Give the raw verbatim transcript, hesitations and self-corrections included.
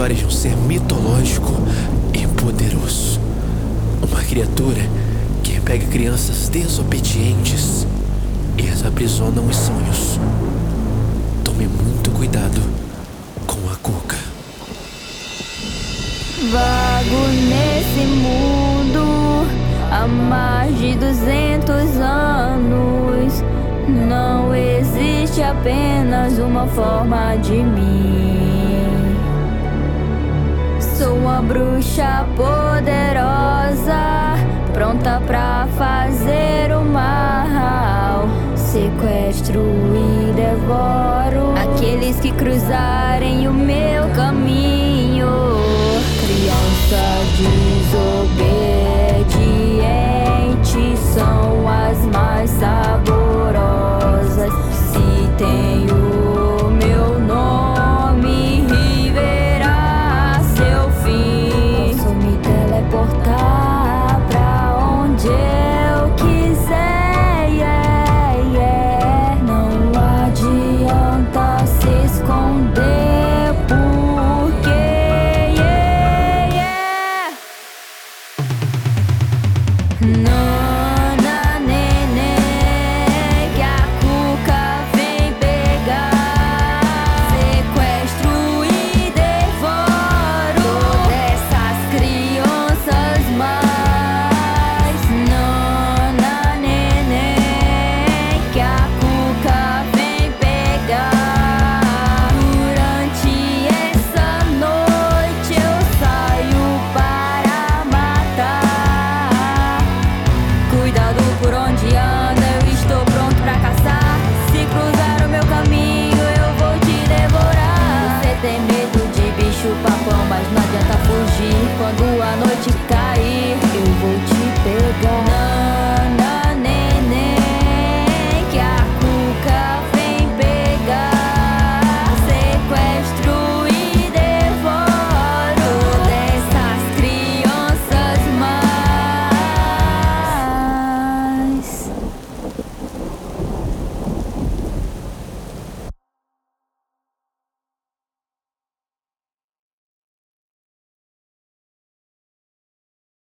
história de um ser mitológico e poderoso. Uma criatura que pega crianças desobedientes e as aprisiona os sonhos. Tome muito cuidado com a Cuca. Vago nesse mundo há mais de duzentos anos. Não existe apenas uma forma de mim. Sou uma bruxa poderosa, pronta pra fazer o mal. Sequestro e devoro aqueles que cruzarem o meu caminho. Criança de